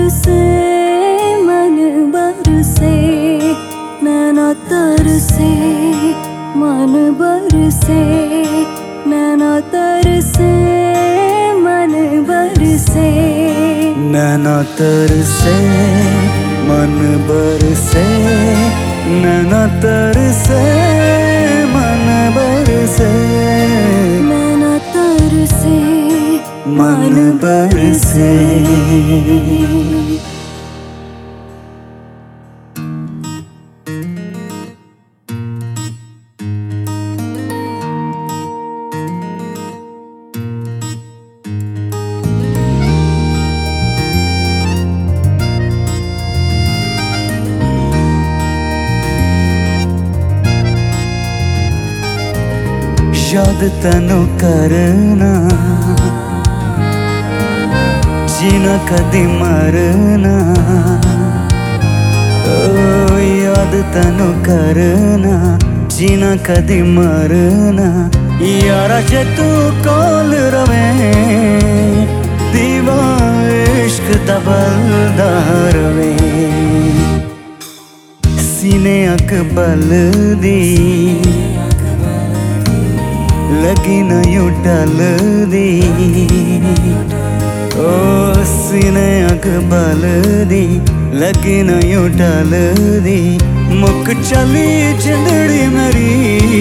बरसे मन बरसे नैना तरसे मन बरसे नैना तरसे मन बरसे नैना तरसे मन बरसे नैना तरसे मन बरसे नैना तरसे मन बरसे। याद तैनू करना जीना कदी मरना ओ याद तैनू करना जीना कदी मरना यारा जे तू कोल रवे दीवा इश्क दा बलदा रवे सीने अकबल दी लगी न यूं टलदी ओ सीने अकबल दी लगी न यूं टलदी मुक चली जिंदड़ी मेरी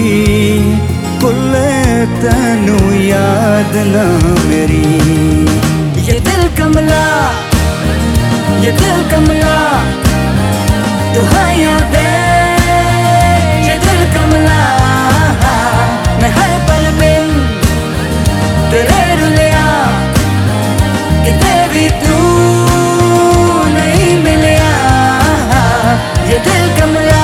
भुले तैनू याद ना मेरी। ये दिल कमला ये दिल कमला दुहाइयां दे ये दिल कमला मैं हर पल बिन तेरे रुलिया किते भी तू नहीं मिलिया ये दिल कमला।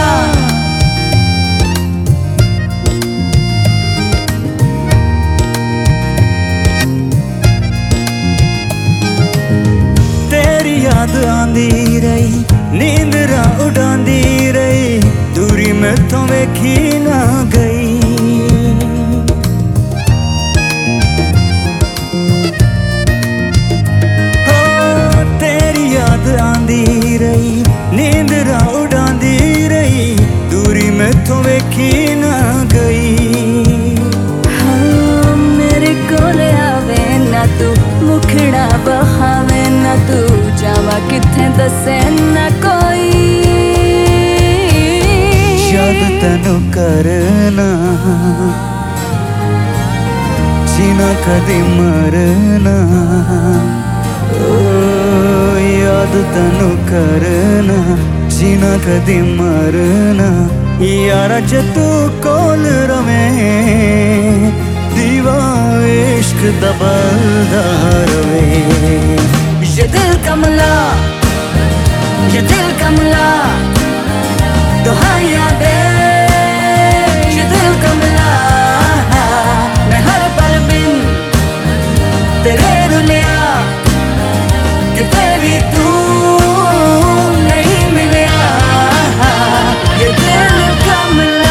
तेरी याद आंदी रही नींद रा उड़ांदी रही दूरी मैथों वेखी ना गई आंदी रही नींद रा उड़ांदी रही दूरी मैथों वेखी ना गई। हाँ मेरे कोल आवे ना तू मुखड़ा बहावे ना तू जावा किथे दसे ना कोई याद तैनू करना जीना कदी मरना याद तैनू करना जीना कदी मरना यारा जे तू कोल रवे दीवा इश्क दा बलदा रवे। ये दिल कमला ये दिल कमला दुहाइयां दे ये दिल कमला मैं हर पल बिन तेरे रुलिया किते भी तू नहीं मिलिया ये दिल कमला।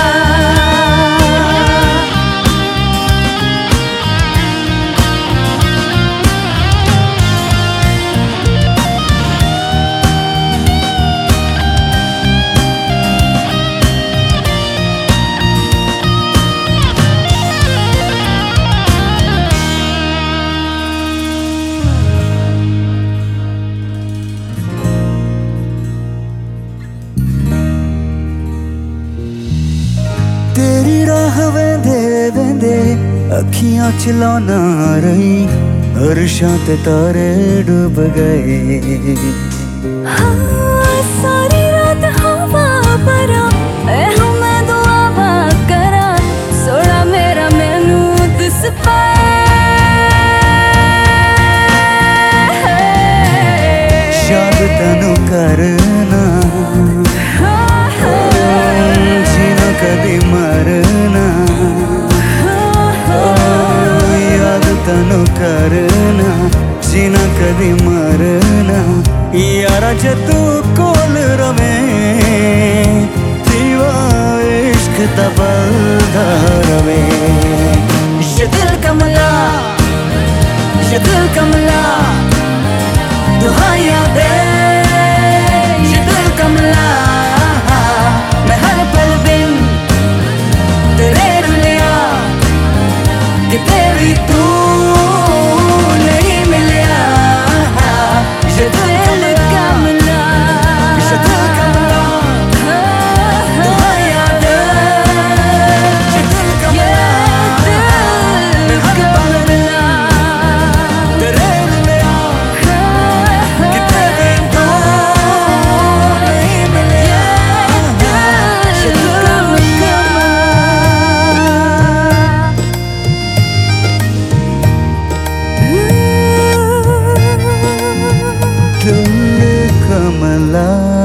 तेरी राह वेंदे वेंदे अखियां चलाना रही अर्शां ते तारे डूब गए। हाँ सारी रात हवा भरा मैं दुआ करा सोड़ा मेरा मैनू दिस पाए याद तैनू करना जीना कदी मरना याद तैनू करना जीना कदी मरना यारा जे तू कोल रवे दीवा इश्क दा बलदा रवे। ये दिल कमला ये दिल कमला दुहाइयां दे कमला।